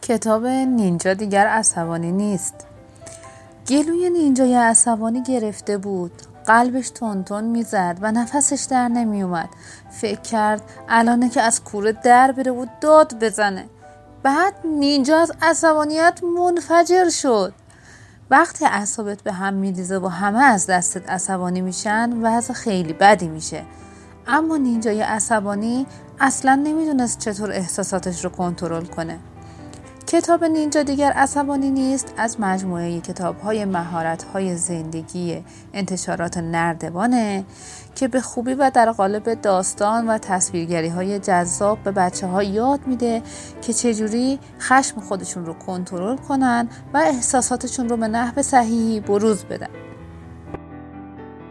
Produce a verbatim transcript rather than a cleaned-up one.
کتاب نینجا دیگر عصبانی نیست. گلوی نینجای عصبانی گرفته بود. قلبش تون تون میزد و نفسش در نمی اومد. فکر کرد الانه که از کوره در بره و داد بزنه. بعد نینجا از عصبانیت منفجر شد. وقتی اعصابت به هم میریزه و همه از دستت عصبانی میشن وضع خیلی بدی میشه. اما نینجای عصبانی اصلا نمیدونست چطور احساساتش رو کنترل کنه. کتاب نینجا دیگر عصبانی نیست از مجموعه کتاب‌های مهارت‌های زندگی انتشارات نردبانه که به خوبی و در قالب داستان و تصویرگری‌های جذاب به بچه‌ها یاد میده که چجوری خشم خودشون رو کنترل کنن و احساساتشون رو به نحو صحیحی بروز بدن.